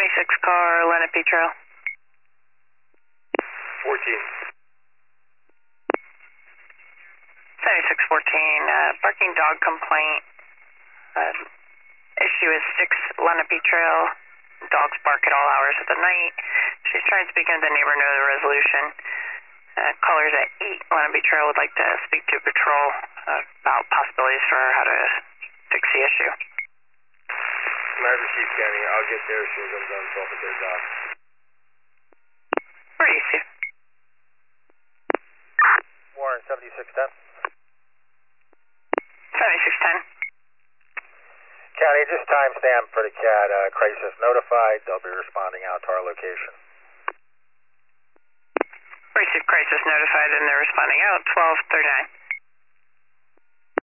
26 car, Lenape Trail. 14. 7614, barking dog complaint. Issue is 6 Lenape Trail. Dogs bark at all hours of the night. She's trying to speak to the neighbor, know the resolution. Callers at 8 Lenape Trail would like to speak to patrol about possibilities for how to fix the issue. Commander Chief County, I'll get there as soon as I'm done talking to the doc. Where are you, Steve? Warren, 7610. 7610. County, just timestamp for the cat. Crisis notified. They'll be responding out to our location. Received crisis notified and they're responding out, 1239.